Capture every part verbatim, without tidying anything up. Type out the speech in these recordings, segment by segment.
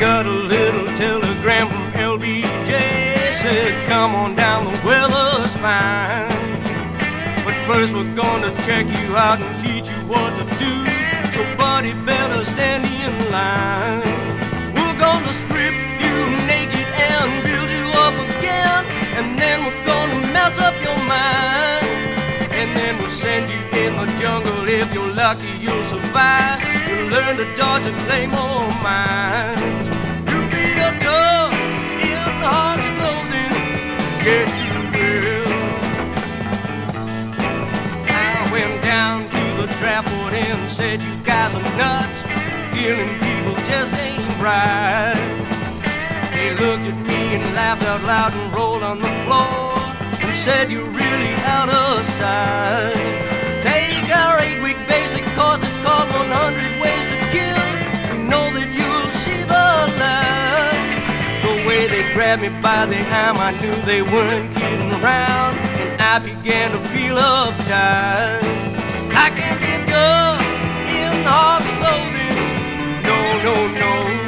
got a little telegram from L B J. Said, come on down, the weather's fine. But first we're gonna check you out and teach you what to do. So buddy, better stand in line. We're gonna strip you naked and build you up again. And then we're gonna mess up your mind. And then we'll send you in the jungle. If you're lucky, you'll survive. You'll learn to dodge and claim all mines. You'll be a dog in the hawk's clothing. Yes, you will. I went down to the Trafford and said, you guys are nuts. Killing people just ain't right. They looked at me and laughed out loud and rolled on the floor and said, you're really out of sight. Take our eight-week basic course, it's called one hundred Ways to Kill. We know that you'll see the light. The way they grabbed me by the arm, I knew they weren't kidding around, and I began to feel uptight. I can't get dug in the hawk's clothing. No, no, no.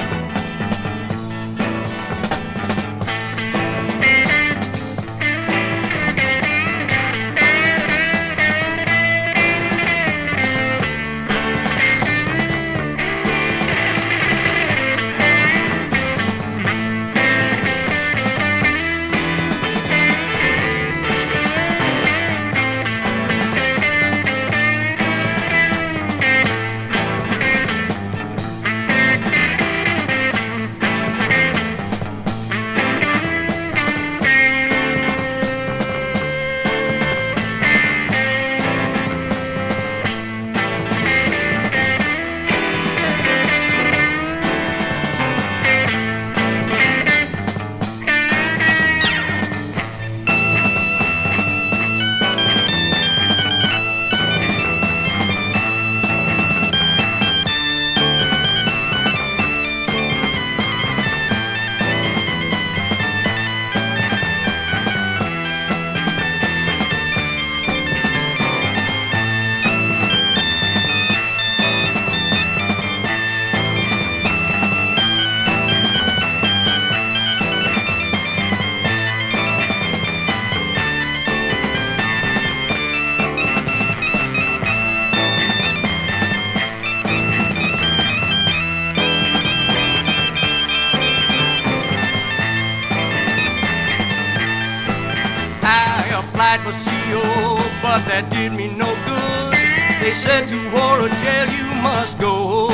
For C O, but that did me no good. They said to war or jail you must go.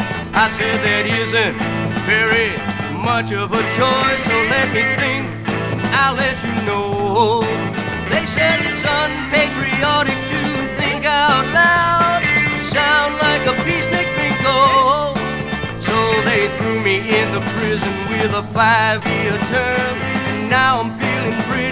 I said that isn't very much of a choice, so let me think, I'll let you know. They said it's unpatriotic to think out loud. You sound like a peacenik bingo. So they threw me in the prison with a five-year term, and now I'm feeling free.